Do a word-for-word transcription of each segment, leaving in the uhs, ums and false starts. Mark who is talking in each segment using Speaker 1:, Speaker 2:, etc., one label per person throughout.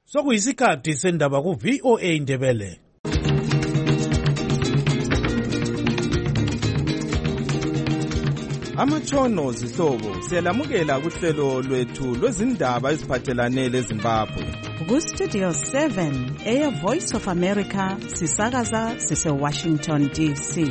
Speaker 1: Sokuyisikhathi sendaba ku V O A Ndebele.
Speaker 2: Amatshono zihlobo siyalamukela kuhlelo lwethu lwezindaba eziphathelane leZimbabwe.
Speaker 3: Ku Studio seven, Air Voice of America, sisakaza sise Washington D C.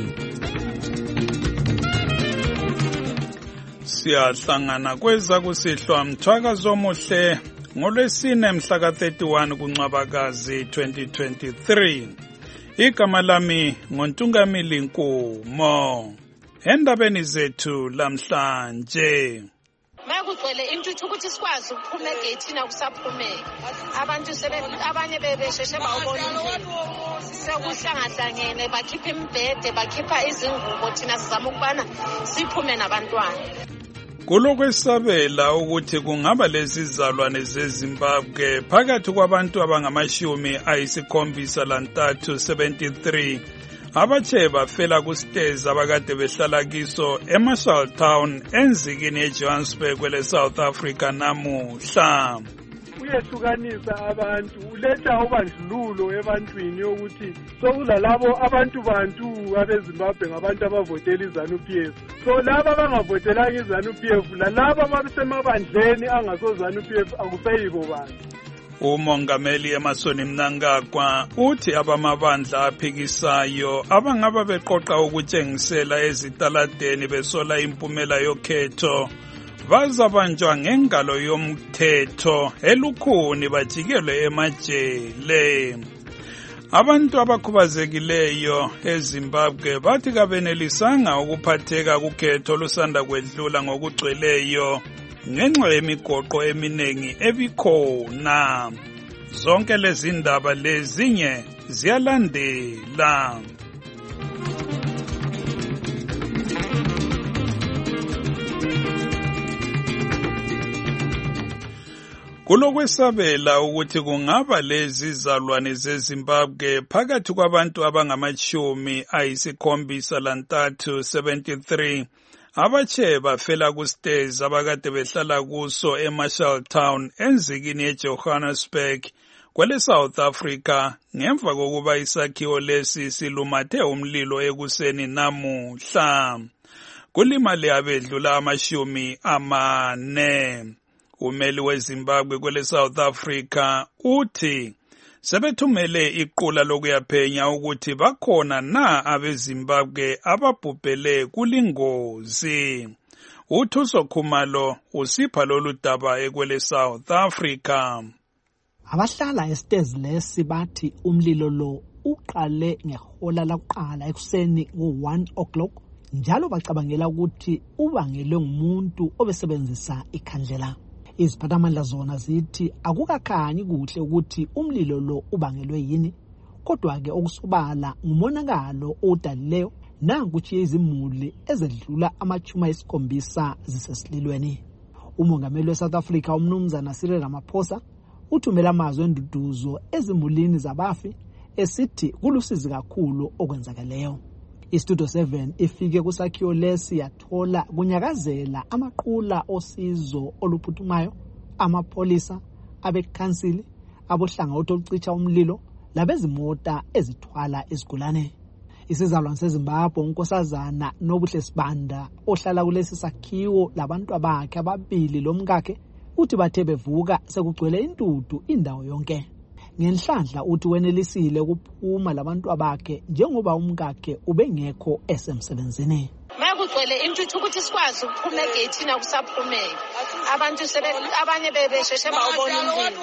Speaker 4: Siyahlangana kweza kusihlwa mthwakazo omuhle ngolwesine mhla ka thirty-one kuNcwabakazi twenty twenty-three. Igama lami ngoNtungamili Nkumo. Endabeni zethu lamhlanje.
Speaker 5: Mayekugcwele intuthu ukuthi sikwazi ukuphuma egate kusaphumeka. Abantu abanye bebesheshe bawubona indlela. Sekuhlangahlangene bakhipha imbhede bakhipha izingubo thina sizama ukubana siphume nabantwana.
Speaker 4: Kulokwesabela ukuthi kungaba lezi zizalwane zeZimbabwe phakathi kwabantu abangamashumi ayisikhombisa lantathu seventy-three abathe bafela kusitezi abakade behlala kiso eMarshall Town enzikini eJohannesburg kwele South Africa namuhla.
Speaker 6: Uyehlukanisa abantu uletha ubandlululo ebantwini ukuthi sokulalabo abantu bantu abeZimbabwe ngabantu abavotela iZANU P F. So laba abangavotelanga iZANU P F lalabo abasemabandleni angasoZANU P F akuseyibo bantu.
Speaker 4: Umongameli Emerson Mnangagwa uthi abamabandla aphikisayo abangaba beqoqa ukutshengisela ezitaladeni besola impumela yokhetho bazabanjwa ngengalo yomthetho elukhuni bajikelwe emajele. Abantu abakhubazekileyo eZimbabwe bathi kabenelisanga ukuphatheka kukhetho lusanda kwedlula ngokugcweleyo ngenxa yemigoqo eminengi ebikhona. Zonke lezi ndaba lezinye ziyalandela. Kulokwesabela ukuthi kungaba lezi zizalwane zeZimbabwe phakathi kwabantu abangamashumi ayisikhombisa lantathu seventy-three abathe bafela kusitezi abakade behlala kuso eMarshall Town enzikini eJohannesburg kwele South Africa ngemva kokuba isakhiwo lesi silumathe umlilo ekuseni namuhla. Kulimale abedlula amashumi amane. Umeli weZimbabwe kwele South Africa uthi sebethumele iqula lokuyaphenya ukuthi bakhona na abeZimbabwe ababhubhele kulingozi. Uthuso Khumalo usipha lolu daba ekwele South Africa.
Speaker 7: Abahlala esitezi lesi bathi umlilo lo uqale ngehola lakuqala ekuseni ngo one o'clock njalo bacabangela ukuthi ubangelwe ngumuntu obesebenzisa ikhandlela. Iziphathamandla zona zithi akukakhanyi kuhle ukuthi umlilo lo ubangelwe yini, kodwa ke okusobala ngumonakalo odalileyo nangukuthi izimuli ezedlula amachuma esikhombisa zisesililweni. Umongameli weSouth Africa umnumzana Cyril Ramaphosa uthumela amazwi enduduzo ezimulini zabafi esithi kulusizi kakhulu okwenzakeleyo. Istudio seven ifike kusakhiwo lesi yathola kunyakazela amaqula osizo oluphuthumayo, amapolisa, abekhansili, abohlangothi olucicha umlilo labezimota ezithwala izigulane. Isizalwane seZimbabwe unkosazana Nobuhle Sibanda ohlala kulesi sakhiwo labantu abakhe ababili lomkakhe uthi bathe bevuka sekugcwele intuthu indawo yonke. Ngenhlanhla uthi wenelisile ukuphuma labantu abakhe njengoba umkakhe ubengekho esemsebenzini.
Speaker 5: Mayekugcwele intuthu ukuthi sikwazi ukuphuma egate kusaphumeka. Abantu abanye bebesheshe bawubona indlela.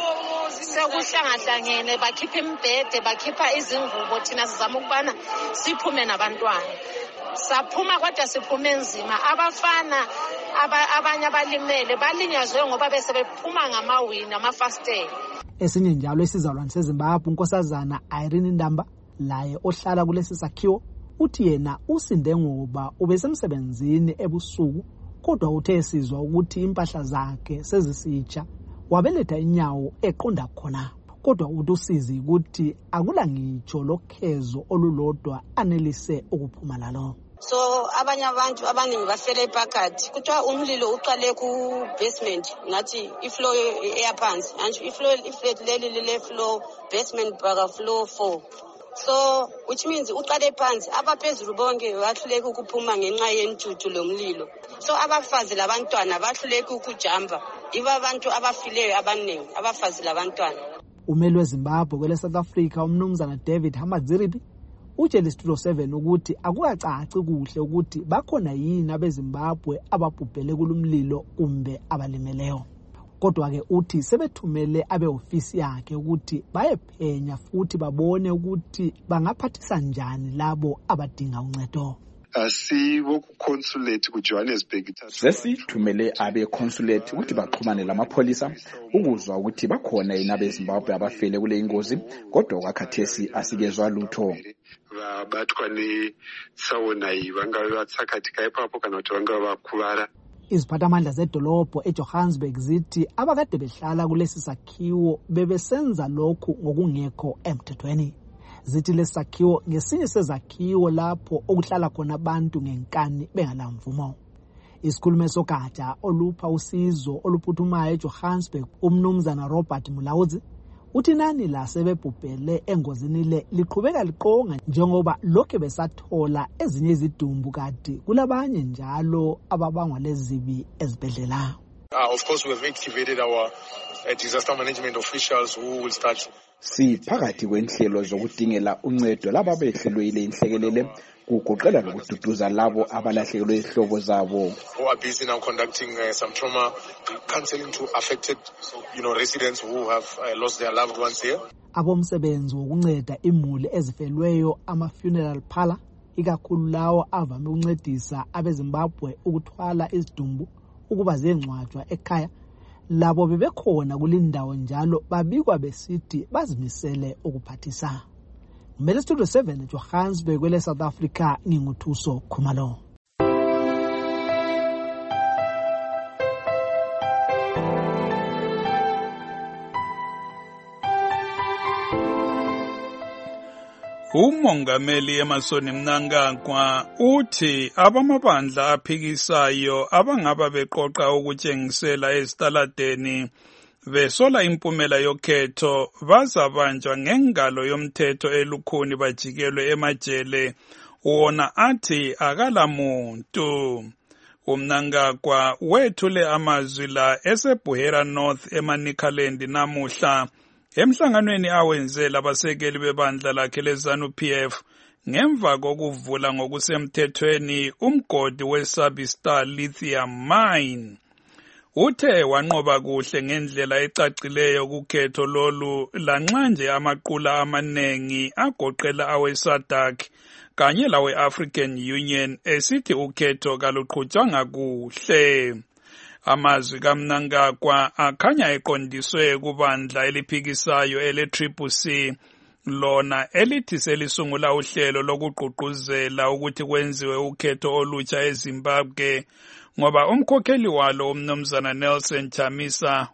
Speaker 5: Sekuhlangahlangene bakhipha imbhede bakhipha izingubo thina sizama ukubana siphume nabantwana. Saphuma kodwa siphume enzima. Abafana abanye abalimele balinyazwe ngoba bese bephuma ngamawini amafastela.
Speaker 7: Esinye njalo isizalwane seZimbabwe unkosazana Irene Ndamba laye ohlala kulesi sakhiwo uthi yena usinde ngoba ubesemsebenzini ebusuku kodwa uthe esizwa ukuthi impahla zakhe sezisitsha wabeletha inyawo eqonda khona. Kodwa uthi usizi ukuthi akula ngitsho lokhezo olulodwa anelise ukuphuma lalo.
Speaker 8: So abanye abantu abaningi bafele phakathi. Kuthiwa umlilo uqale ku basement ngathi ifloor eyaphansi. And ifloor iflat leli le floor basement baka floor four. So which means uqale phansi abaphezulu bonke bahluleka ukuphuma ngenxa yentuthu lomlilo. So abafazi labantwana bahluleka ukujamba. Iba abantu abafileyo abaningi abafazi labantwana.
Speaker 7: Umeli weZimbabwe kwele South Africa umnumzana David Hamadziripi utshela Studio seven ukuthi akukacaci kuhle ukuthi bakhona yini abeZimbabwe ababhubhele kulumlilo kumbe abalimeleyo. Kodwa ke uthi sebethumele abeofisi yakhe ukuthi bayephenya futhi babone ukuthi bangaphathisa njani labo abadinga uncedo.
Speaker 9: Asibo ku consulate ku Johannesburg.
Speaker 10: Sesithumele abe consulate ukuthi baxhumane lamapholisa ukuzwa ukuthi bakhona yini abeZimbabwe abafele kule ingozi, kodwa kwakhathesi asikezwa lutho.
Speaker 9: Bathwane sawona yibangabe batsakatika ephapo kana ukuthi bangabe bakhubara.
Speaker 7: Iziphathamandla zedolobho eJohannesburg zithi abakade behlala kulesi sakhiwo bebesenza lokhu ngokungekho emthethweni. Zithi lesakhiwo ngesinye sezakhiwo lapho okuhlala khona abantu ngenkani bengalamvumo. Isikhulume sogatsha olupha usizo oluphuthumayo eJohannesburg umnumzana Robert Mulawuzi uthi nani la sebebhubhele engozini le liqhubeka liqonga njengoba lokho besathola ezinye izidumbu kade kulabanye njalo ababangwa lezibi ezibhedlela.
Speaker 11: Uh, of course we have activated our uh, disaster management officials who will start.
Speaker 10: Si phakathi kwenhlelo zokudingela uncedo laba behlelwe ile inhlekelele kugoqela lokududuza labo abalahlekelwe izihlobo zabo.
Speaker 11: We are busy now conducting uh, some trauma counseling to affected you know residents who have uh, lost their loved ones here.
Speaker 7: Abomsebenzi wokunceda imuli ezifelweyo ama funeral parlor ikakhulu lawo avame ukuncedisa abeZimbabwe ukuthwala izidumbu ukuba zengcwatshwa ekhaya labo bebekhona kulindawo njalo babikwa besithi bazimisele ukuphathisa. Umele Studio seven Johannesburg kwele South Africa nginguthuso Khumalo.
Speaker 4: Umongameli Emmerson Mnangagwa uthi abamabandla aphikisayo abangaba beqoqa ukutshengisela ezitaladeni besola impumela yokhetho bazabanjwa ngengalo yomthetho elukhuni bajikelwe emajele wona athi akalamuntu. uMnangagwa wethule amazwi la eseBuhera North eManicaland namuhla emhlanganweni awenzela abasekeli bebandla lakhe leZANU-P F ngemva kokuvula ngokusemthethweni umgodi weSubstar Lithium Mine. Uthe wanqoba kuhle ngendlela ecacileyo kukhetho lolu lanxa nje amaqula amanengi agoqela aweSADC kanye lawe-African Union esithi ukhetho kaluqhutshwanga kuhle. Amazwi kaMnangagwa akhanya eqondiswe kubandla eliphikisayo ele-Triple C lona elithi selisungula uhlelo lokugqugquzela ukuthi kwenziwe ukhetho olutsha eZimbabwe ngoba umkhokheli walo umnumzana Nelson Chamisa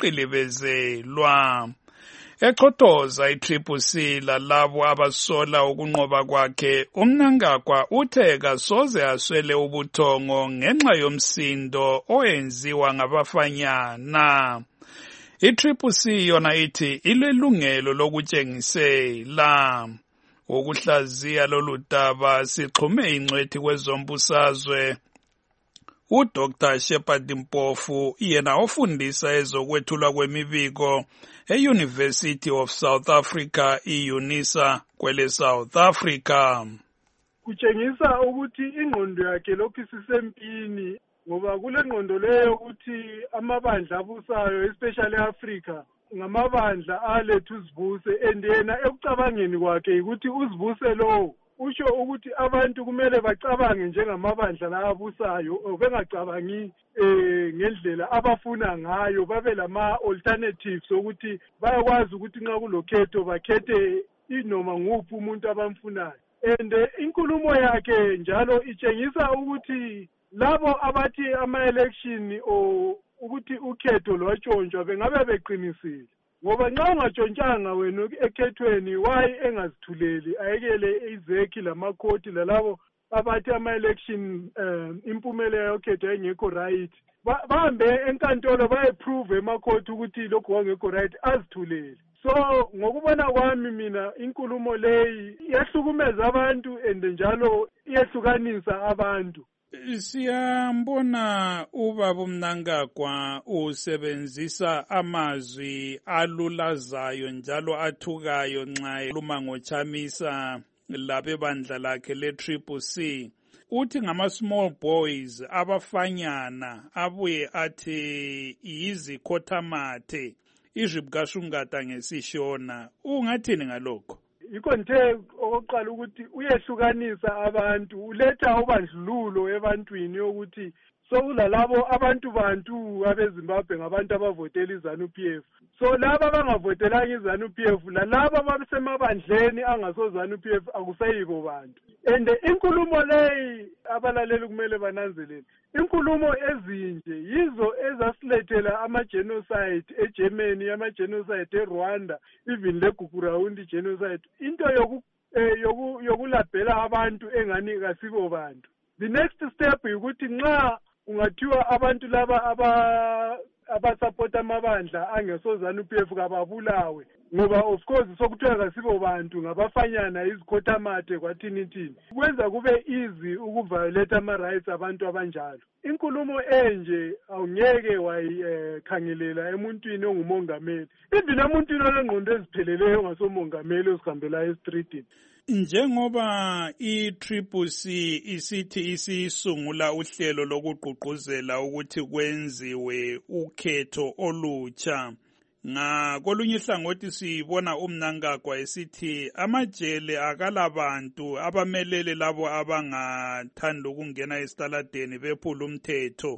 Speaker 4: waqilibezelwa. Echothoza i-Triple C lalabo abasola ukunqoba kwakhe, uMnangagwa uthe kasoze aswele ubuthongo ngenxa yomsindo owenziwa ngabafanyana. I-Triple C yona ithi ilelungelo lokutshengisela. Ukuhlaziya lolu daba sixhume ingcwethi kwezombusazwe uDoctor Shepard Mpofu yena ofundisa ezokwethulwa kwemibiko e-University of South Africa i-UNISA kwele South Africa.
Speaker 6: Kutshengisa ukuthi ingqondo yakhe lokhu isisempini ngoba kule ngqondo leyo ukuthi amabandla abusayo especially eAfrica ngamabandla alethu uzibuse and yena ekucabangeni kwakhe ukuthi uzibuse lo usho ukuthi abantu kumele bacabange njengamabandla la abusayo bengacabangi eh ngendlela abafuna ngayo babe lama alternatives ukuthi bayakwazi ukuthi nxa kulokhetho bakhethe inoma nguphi umuntu abamfunayo. And inkulumo yakhe njalo itshengisa ukuthi labo abathi ama election o ukuthi ukhetho lwatshontshwa bengabe beqinisile ngoba nxa ungatshontshanga wena ekhethweni wayi engazithuleli ayekele izekhi lamakhoti lalabo abathi ama-election um impumelelo yokhethwa engekho right bahambe enkantolo bayeprove emakhoti ukuthi lokhu kwangekho right azithulele. So ngokubona kwami mina inkulumo leyi iyahlukumeza abantu and njalo iyahlukanisa abantu.
Speaker 4: Siyambona ubaba uMnangagwa usebenzisa amazwi alulazayo njalo athukayo nxa ekhuluma ngoChamisa labebandla lakhe le-Triple C. Uthi ngama-small boys abafanyana abuye athi yizikhothamathe izibukashungata ngesishona. Ungathini ngalokho?
Speaker 6: Yikho nje okokuqala ukuthi uyehlukanisa abantu, uletha ubandlululo ebantwini ukuthi sokulalabo abantu bantu abeZimbabwe ngabantu abavotela iZANU-P F. So laba abangavotelanga iZANU-P F lalabo abasemabandleni angasoZANU-P F akusayibo bantu. And inkulumo leyi abalaleli kumele bananzelele. Inkulumo ezinje yizo ezasilethela ama-genocide eGermany, ama-genocide eRwanda, even leGugurawundi genocide. Into yoku yoku yokulabhela abantu engani kasibo bantu. The next step ukuthi nxa ungathiwa abantu laba aba abasupport amabandla angesoZANU-P F kababulawe ngoba of course sokuthiwa kasibo bantu ngabafanyana izikhothamathe kwathini thini kwenza kube easy ukuviolate ama-rights abantu abanjalo. Inkulumo enje awungeke wayikhangelela emuntwini ongumongameli, even emuntwini olengqondo ezipheleleyo ongasomongameli ozihambela estreetini.
Speaker 4: Njengoba i-Triple C isithi isisungula uhlelo lokugqugquzela ukuthi kwenziwe ukhetho olutsha, ngakolunye ihlangothi sibona uMnangagwa esithi amajele akalabantu abamelele labo abangathanda ukungena esitaladeni bephula umthetho.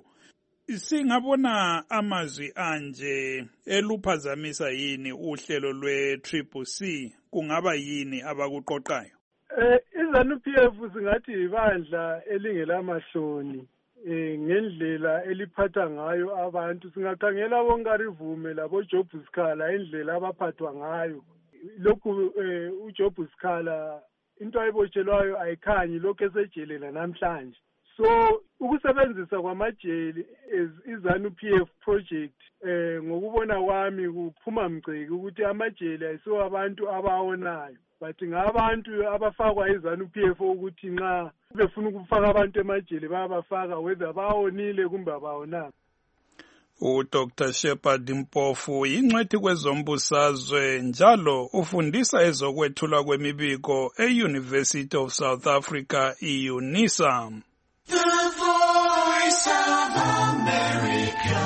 Speaker 4: Singabona amazwi anje eluphazamisa yini uhlelo lwe-Triple C? Kungaba yini abakuqoqayo?
Speaker 6: Eh iZANU-P F singathi ibandla elingelamahloni eh ngendlela eliphatha ngayo abantu. Singakhangela boNkarivume labo Job Sikhala indlela abaphathwa ngayo. Lokhu uJob Sikhala into ayibotshelwayo ayikhanyi lokho esejelela namhlanje. So ukusebenzisa kwamajeli iZANU-P F project eh ngokubona kwami kuphuma mgceki ukuthi amajeli ayisiwo abantu abawonayo but ngabantu abafakwa iZANU-P F ukuthi nxa befuna ukufaka abantu emajeli bayabafaka whether bawonile kumbe abawonanga.
Speaker 4: uDoctor Shepard Mpofu ingcwethi kwezombusazwe njalo ufundisa ezokwethulwa kwemibiko e-University of South Africa i-UNISA.
Speaker 12: The Voice of America,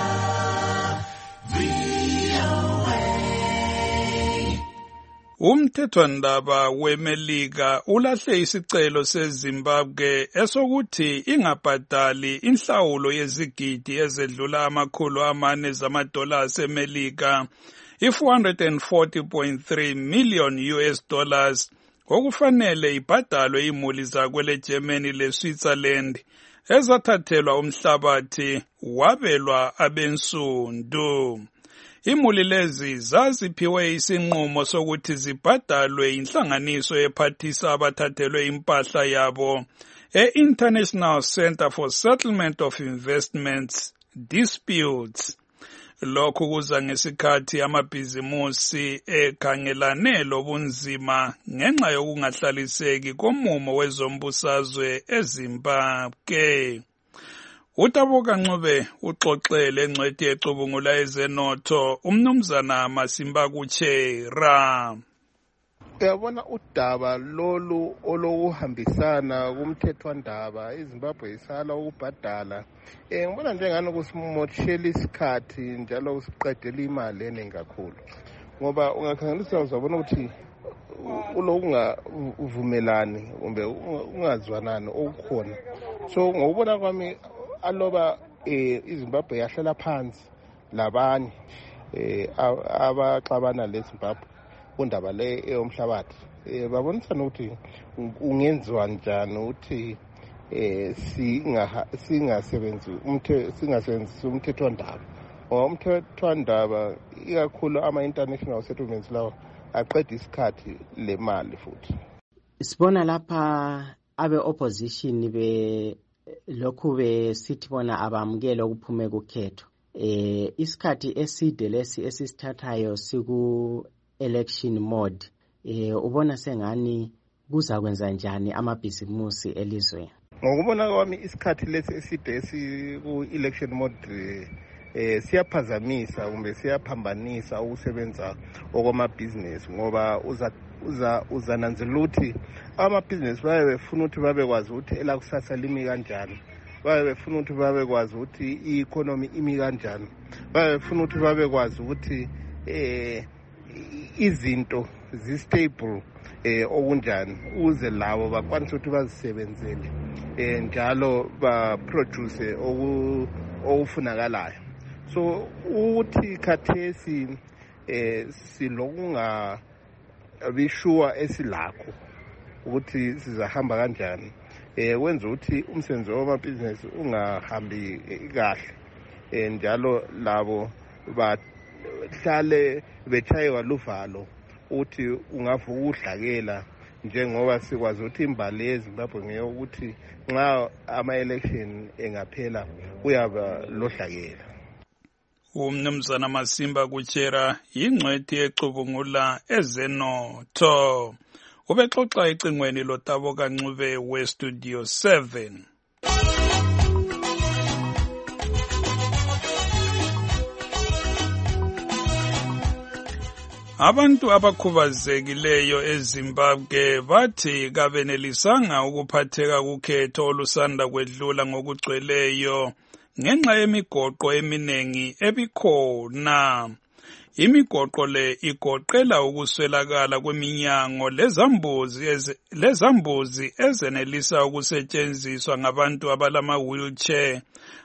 Speaker 12: V O A.
Speaker 4: Umthethwandaba weMelika ulahle isicelo seZimbabwe esokuthi ingabhadali inhlawulo yezigidi ezedlula amakhulu amane zamadola eMelika i-four hundred forty point three million U S dollars okufanele ibhadalwe imuli zakwele Germany leSwitzerland ezathathelwa umhlabathi wabelwa abensundu. Imuli lezi zaziphiwe isinqumo sokuthi zibhadalwe inhlanganiso ephathisa abathathelwe impahla yabo e-International Center for Settlement of Investments Disputes. Lokhu kuza ngesikhathi amabhizimusi ekhangelane lobunzima ngenxa yokungahlaliseki komumo wezombusazwe eZimbabwe. uTaboka Ncube uxoxele engcwethi ecubungula ezenotho umnumzana Masimba Kuchera.
Speaker 13: Uyabona udaba lolu olokuhambisana kumthethwandaba iZimbabwe isala ukubhadala eh ngibona njengani kusimotshela isikhathi njalo usiqedela imali eningi kakhulu ngoba ungakhangelisa uzabona ukuthi ulokungavumelani kumbe ungazwanani okukhona. So ngokubona kwami aloba eh iZimbabwe yahlela phansi labanye eh abaxabana leZimbabwe undaba le eyomhlabathi eh babonisana ukuthi ungenziwa njani ukuthi eh singa singasebenzi umthe singasebenzisi umthethwandaba ngoba umthethwandaba ikakhulu ama international settlements lawo aqeda isikhathi lemali futhi.
Speaker 14: Sibona lapha abe-opposition be lokhu besithi bona abamukele ukuphume kukhetho. Eh isikhathi eside lesi esisithathayo siku-election mode. Eh ubona sengani kuza kwenza njani amabhizimusi elizweni?
Speaker 13: Ngokubona kwami isikhathi lesi eside esiku-election mode eh siyaphazamisa kumbe siyaphambanisa ukusebenza okwamabhizinesi ngoba uza uza uzananzela ukuthi amabhizinesi baye befuna ukuthi babekwazi ukuthi elakusasa limi kanjani, baye befuna ukuthi babekwazi ukuthi i-economy imi kanjani, baye befuna ukuthi babekwazi ukuthi eh izinto zi-stable eh okunjani uze labo bakwanise ukuthi bazisebenzele eh njalo ba-produce okufunakalayo. So uthi khathesi eh silokunga abishuwa esilakho ukuthi sizahamba kanjani eh wenza ukuthi umsebenzi wamabhizinesi ungahambi kahle eh njalo labo bahlale bethaywa luvalo uthi ungavuka udlakela njengoba sikwazi ukuthi imbali yeZimbabwe ngeyokuthi nxa ama-election engaphela uyaba lodlakela.
Speaker 4: Umnumzana Masimba Kuchera yingcwethi ecubungula ezenotho. Ubexoxa ecingweni loTabo kaNcube weStudio seven. Abantu abakhubazekileyo eZimbabwe bathi kabenelisanga ukuphatheka kukhetho olusanda kwedlula ngokugcweleyo ngenxa yemigoqo eminengi ebikhona. Imigoqo le igoqela ukuswelakala kweminyango lezambuzi eze, lezambuzi ezenelisa ukusetshenziswa ngabantu abalama-wheelchair,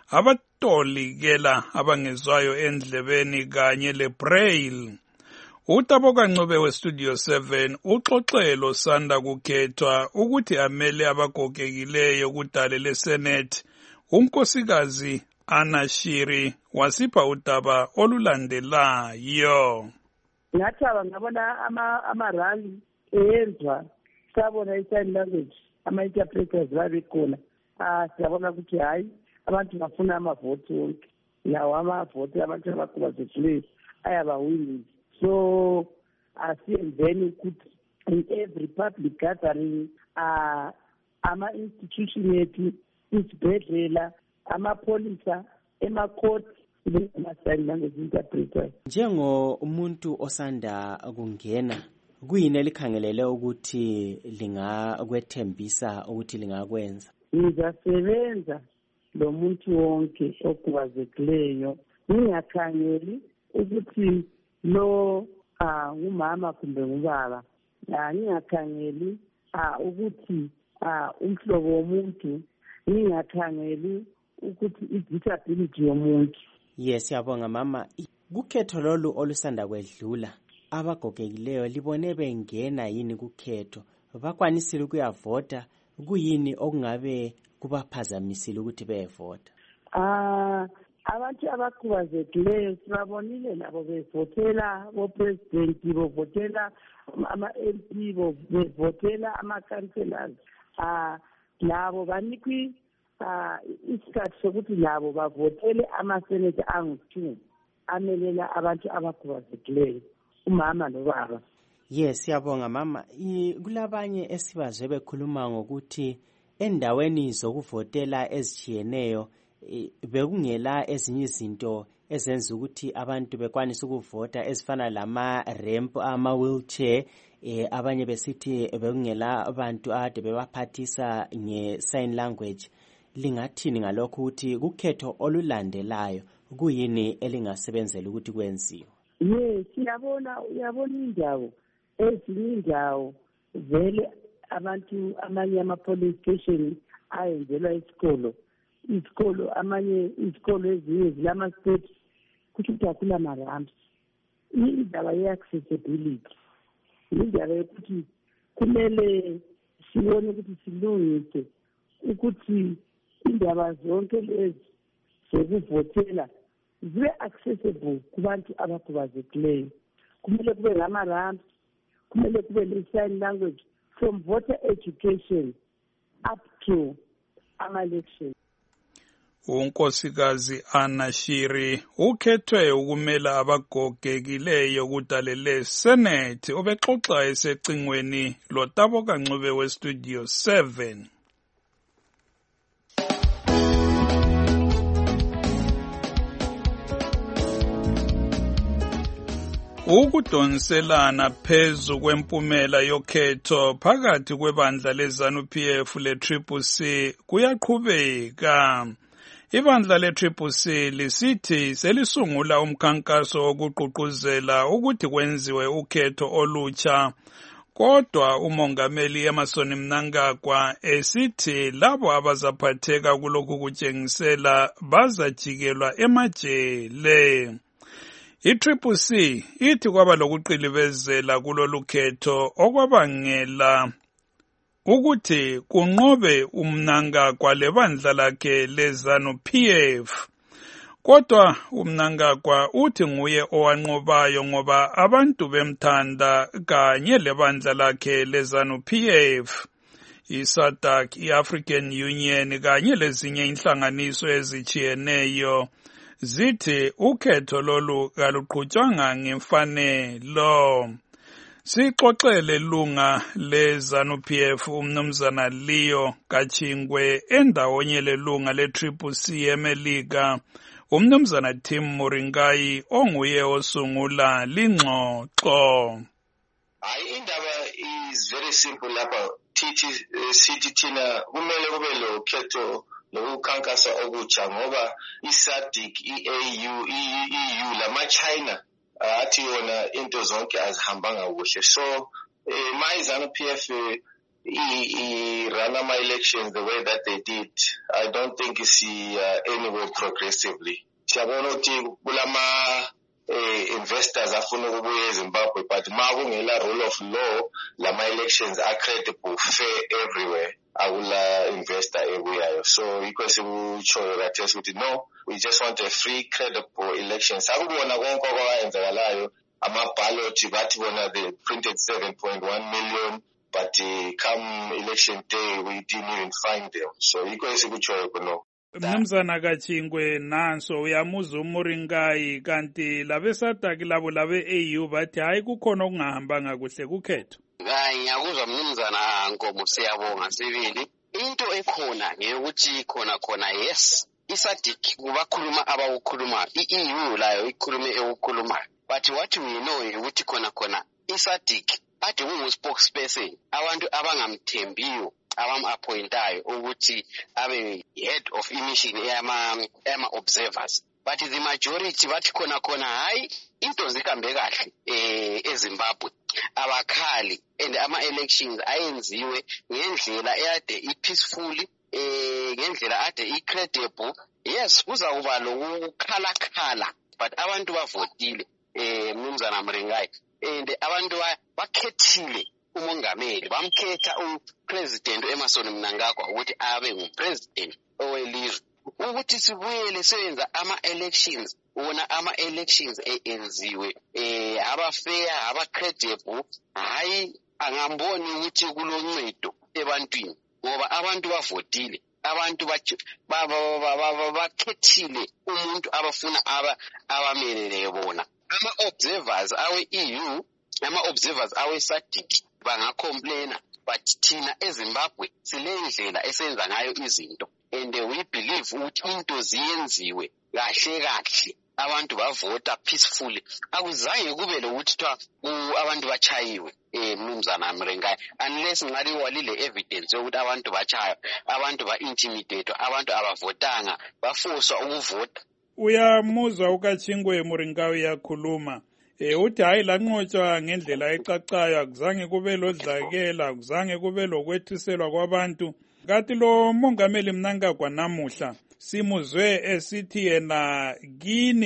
Speaker 4: abatolikela abangezwayo endlebeni kanye le-braille. uTabo kaNcube weStudio seven uxoxelo sanda kukhethwa ukuthi amele abagogekileyo kudale leSenate. Unkosikazi Anna Shiri wasipha udaba olulandelayo.
Speaker 15: Ngathi ngabona ama amarali eyenzwa sabona i-sign language ama-interpreters babekhona. Ah siyabona ukuthi hayi abantu bafuna amavoti wonke. Lawo amavoti abantu abakhubazekileyo ayabawinile. So asiyenzeni ukuthi in every public gathering uh, ama-institution yethu isibhedlela amapolisa emacourt ama-sign language interpreters.
Speaker 14: Njengo umuntu osanda kungena kuyini elikhangelele ukuthi lingakwethembisa ukuthi lingakwenza?
Speaker 15: Ngizasebenza lo muntu wonke okhubazekileyo ningakhangeli ukuthi lo ah umama kumbe ubaba ngingakhangeli ah ukuthi ah umhlobo womuntu ngingakhangeli ukuthi i-disability yomuntu.
Speaker 14: Yes, siyabonga mama. Kukhetho lolu olusanda kwedlula abagogekileyo libone bengena yini kukhetho bakwanisile ukuyavota kuyini okungabe kubaphazamisile ukuthi beyevota?
Speaker 15: Ah abantu abakhubazekileyo sibabonile labo bevotela bo-president bevotela ama-M P bevotela ama-councillors ah labo banikwi ah isikhathi sokuthi labo bavotele amasenate angu-two amelela abantu abakhubazekileyo umama nobaba.
Speaker 14: Yes, siyabonga mama. Kulabanye esibazwe bekhuluma ngokuthi endaweni zokuvotela ezijiyeneyo bekungela ezinye izinto ezenza ukuthi abantu bekwanisa ukuvota ezifana lama-ramp ama-wheelchair eh abanye besithi bekungela abantu ade bebaphathisa nge-sign language. Lingathini ngalokho ukuthi kukhetho olulandelayo kuyini elingasebenzela ukuthi kwenziwe?
Speaker 15: Yes, siyabona uyabona indawo ezinye indawo vele abantu amanye ama-police station ayenzelwa isikolo isikolo amanye isikolo ezinye zilama-steps kusho ukuthi akula ma-ramps. Indaba ye-accessibility indaba yokuthi kumele sibone ukuthi silungise ukuthi indaba zonke lezi zokuvotela zibe accessible kubantu abakhubazekileyo. Kumele kube lama-ramps, kumele kube le-sign language from voter education rescue ama-election.
Speaker 4: unkosikazi Anna Shiri ukhethwe ukumela abagogekileyo kudalele Senate obexoxa esecingweni loTabo Kancube westudio seven. Ukudonselana phezu kwempumela yokhetho phakathi kwebandla leZANU-P F le-Triple C kuyaqhubeka. Ibandla le-Triple C lisithi selisungula umkhankaso wokuqhuqhuzela ukuthi kwenziwe ukhetho olutsha, kodwa umongameli Emmerson Mnangagwa esithi labo abazaphatheka kulokhu kutshengisela bazajikelwa emajele. I-Triple C ithi kwaba lokuqilibezela kulolu khetho okwabangela ukuthi kunqobe uMnangagwa lebandla lakhe leZANU-P F. Kodwa uMnangagwa uthi nguye owanqobayo ngoba abantu bemthanda kanye lebandla lakhe leZANU-P F. I-SADC, i-African Union kanye lezinye inhlanganiso ezijiyeneyo zithi ukhetho lolu kaluqhutshwanga ngemfanelo. Sixoxele lunga leZANU-P F umnumzana Leo Kachingwe endawonye lelunga le-Triple C eMelika umnumzana Tim Muringai onguye osungula lingxoxo.
Speaker 16: Hayi, indaba is very simple lapha. Thithi sithi thina kumele kube lo khetho lokukhankasa okutsha ngoba i-SADC, i-A U, i-E U lama-China athi yona into zonke azihambanga kuhle. So my ZANU-P F i-run ama-elections the way that they did, I don't think it's uh, anywhere progressively. Siyabona ukuthi kulama uh, investors afuna ukubuya eZimbabwe, but ma kungela rule of law lama-elections are credible, fair everywhere. Awula investor ebuyayo. So ikwesi kuchoyo kathesi ukuthi no, we just want a free credible election. Sakubona konke okwenzakalayo ama-ballot bathi bona they printed seven point one million, but uh, come election day we didn't even find them. So ikwesi kuchoyo kuno.
Speaker 4: Mnumzana Kachingwe nanso uyamuza uMuringai kanti labe SADC labo labe A U bathi hayi kukhona okungahambanga kuhle kukhetho.
Speaker 17: Hayi, ngiyakuzwa mnumzana Nkomo, siyabonga sibili. Into ekhona ngeyokuthi khona khona yes, i-SADC kubakhuluma abakukhuluma, i-E U layo ikhulume ekukhuluma. But what we know ukuthi khona khona i-SADC ade kungu-spokesperson abantu abangamthembiyo abam-appointayo ukuthi abe head of emission yama-observers. But the majority bathi khona khona hayi into zihambe kahle eh eZimbabwe abakhali and ama-elections ayenziwe ngendlela eyade i-peacefully eh ngendlela ade i-credible. Yes, kuza kuba lokukhalakhala but abantu bavotile eh mnumzana Mringai and abantu bakhethile umongameli, bamkhetha upresident Emmerson Mnangagwa ukuthi abe ngupresident owelizwe. Ukuthi sibuyele sebenza ama-elections, wona ama-elections enziwe eh abafair, aba-credible, hayi angamboni ukuthi kuloncedo ebantwini ngoba abantu bavotile, abantu bakhethile umuntu abafuna abamelele bona. Ama-observers awe-E U, ama-observers awe-SADC bangacomplaina, but thina eZimbabwe silendlela esenza ngayo izinto and we believe ukuthi into ziyenziwe kahle kahle, abantu bavota peacefully. Akuzange kube lokuthi twa abantu bachayiwe eh mnumzana Mrengai, unless ngali walile evidence yokuthi abantu bachayo, abantu ba-intimidate, abantu abavotanga bafoswa ukuvota.
Speaker 4: Uyamuzwa uKachingwe Muringai yakhuluma eh uthi hayi lanqotshwa ngendlela ecacayo, akuzange kube lodlakela, akuzange kube lokwethiselwa kwabantu. Kathi lo mongameli Mnangagwa namuhla simuzwe esithi yena kini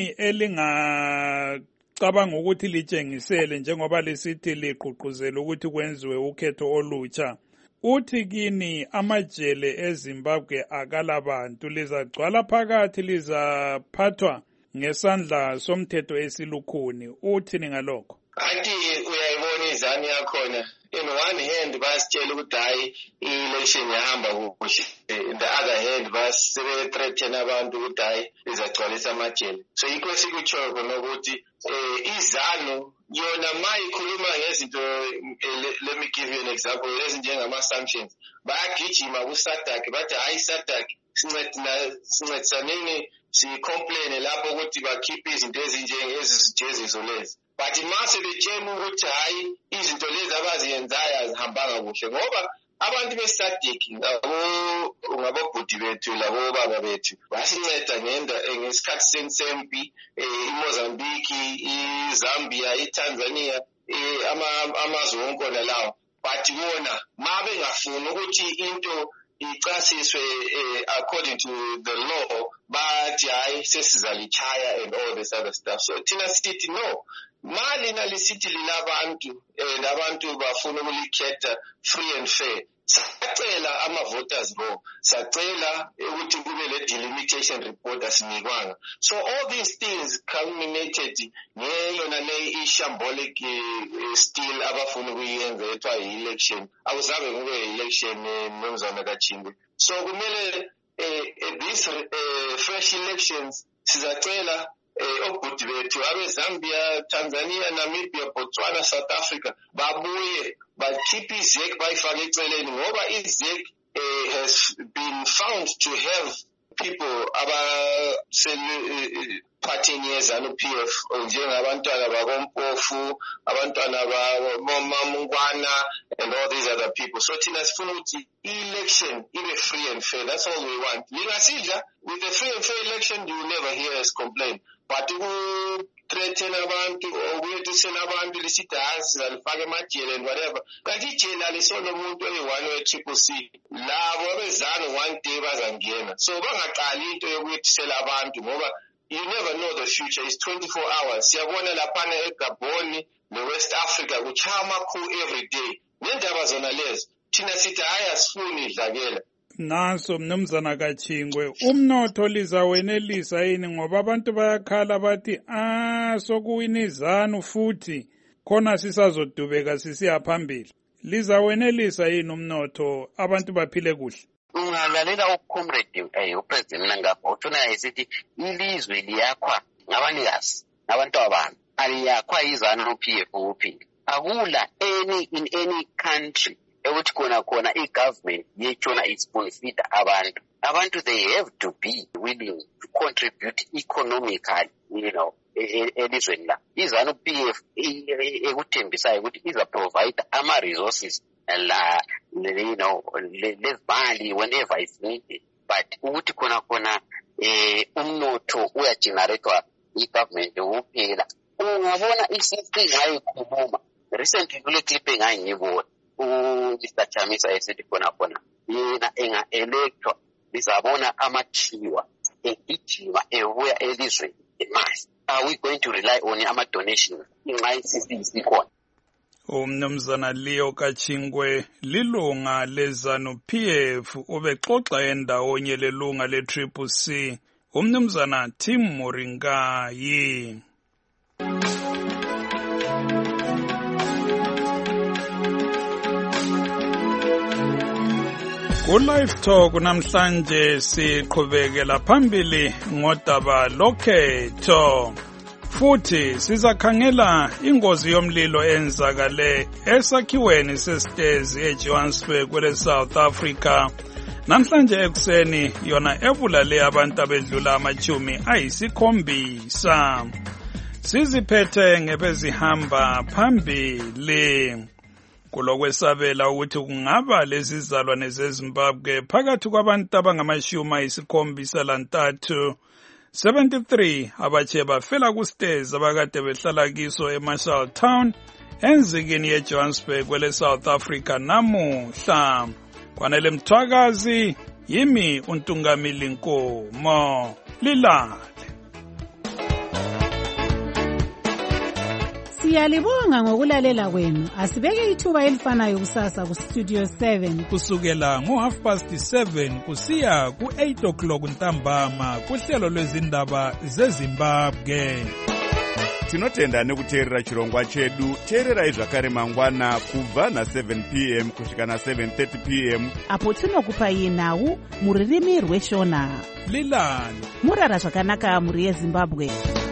Speaker 4: elingacabanga ukuthi litshengisele njengoba lisithi liqhuqhuzela ukuthi kwenziwe ukhetho olutsha. Uthi kini amajele eZimbabwe akalabantu, lizagcwala phakathi, lizaphathwa ngesandla somthetho esilukhuni. Uthini ngalokho?
Speaker 16: Athi uyayibona izani yakhona. In one hand basitshela ukuthi hayi i-election yahamba kuhle. In the other hand basebethreaten abantu ukuthi hayi izagcwalisa amajele. So yikho sikutsho khona ukuthi izanu yona mayikhuluma ngezinto, let me give you an example, ezinjengama sanctions. Bayagijima ku-SADC bathi hayi SADC sincedisaneni si-complain lapho ukuthi bakhiphe izinto ezinjengezijeziso lezi. But mase betshela ukuthi hayi izinto lezi abaziyenzayo azihambanga kuhle ngoba abantu be-SADC ngabobhuti bethu labo baba bethu basinceda ngesikhathi sensempi, iMozambique, iZambia, iTanzania, amazwe wonke ona lawo. But bona ma bengafuni ukuthi into icasiswe according to the law bathi hayi sesizalichaya and all this other stuff. So thina sithi no, mali nalisithi lilabantu and abantu bafuna ukulikhetha free and fair. Sacela ama-voters roll, sacela ukuthi kube le delimitation report asinikwanga. So all these things culminated ngeyona le i-shambolic still abafuna ukuyenza ethiwa yi-election. Awuzange kube yi-election nomzana kaChingwe. So kumele these fresh elections sizacela obhuti bethu abe-Zambia, Tanzania, Namibia, Botswana, South Africa babuye bakhiphe izek bayifake eceleni ngoba izek has been found to have people abasephatheni yeZANU-P F njengabantwana bakoMpofu, abantwana baMamungwana and all these other people. So thina sifuna ukuthi election ibe free and fair. That's all we want. Lingasidla with a free and fair election, you will never hear us complain. But uku-threaten abantu or ukuyethisela abantu lisithi hayi sizalifaka emajele and whatever. Kanti ijele alisona umuntu oyi-one we-triple C. Labo abezanu one day bazangena. So bangaqali into yokuyethisela abantu ngoba you never know the future. It's twenty-four hours. Siyabona laphana eGabon ne-West Africa kuchaya amakhu every day. Nendaba zona lezo thina sithi hayi asifuni idlakela.
Speaker 4: Nanso mnumzana kaChingwe, umnotho lizawenelisa yini ngoba abantu bayakhala bathi ah sokuwina izanu futhi khona sisazodubeka sisiya phambili. Lizawenelisa yini umnotho abantu baphile kuhle?
Speaker 17: Ungalalela ucomrade upresident Nangapho utshona esithi ilizwe liyakhwa ngabanikazi ngabantu abantu aliyakhwa iZANU-P F kuphela. Akula any in any country ukuthi khona khona i-government yetshona isponfida abantu. Abantu they have to be willing to contribute economically, you know, elizweni la. iZANU-P F ekuthembisayo ukuthi iza provide ama-resources la, you know, lezimali whenever it's needed. But ukuthi khona khona umnotho uyageneratewa i-government kuphela. Ungabona isithi ngayikhuluma recently kule clip engangiyibona uMister Chamisa esithi khona khona yena enga-electwa lizabona amakhiwa egijima ebuya elizweni imali. Are we going to rely on ama-donations inxa isisi sikhona?
Speaker 4: Umnumzana Leo kaChingwe lilunga leZANU-P F ubexoxa endawonye lelunga le-Triple C umnumzana Tim Moringayi. Ku-Live Talk namhlanje siqhubekela phambili ngodaba lokhetho. Futhi sizakhangela ingozi yomlilo enzakale esakhiweni sesitezi eJohannesburg kwele South Africa. Namhlanje ekuseni yona ebulale abantu abedlula amachumi ayisikhombisa. Siziphethe ngebezihamba phambili. Kulokwesabela ukuthi kungaba lezizalwane zeZimbabwe phakathi kwabantu abangamashumi ayisikhombisa lantathu seventy-three abache bafela kustezi abakade behlala kiso eMarshall Town enzikini yeJohannesburg kwele South Africa namuhla. Kwanele Mthwakazi yimi uNtungamili Nkomo lilale.
Speaker 18: Siyalibonga ngokulalela kwenu. Asibeke ithuba elifanayo kusasa ku Studio seven
Speaker 1: kusukela ngo half past seven kusiya ku eight o'clock ntambama kuhlelo lwezindaba zeZimbabwe.
Speaker 19: tinotenda nekuteerera chirongwa chedu. teererai zvakare mangwana kubva na7 p m kusvika na7 thirty p m
Speaker 3: apo tinokupai nhau muririmi rweshona.
Speaker 1: lilani
Speaker 3: murara zvakanaka muri yezimbabwe.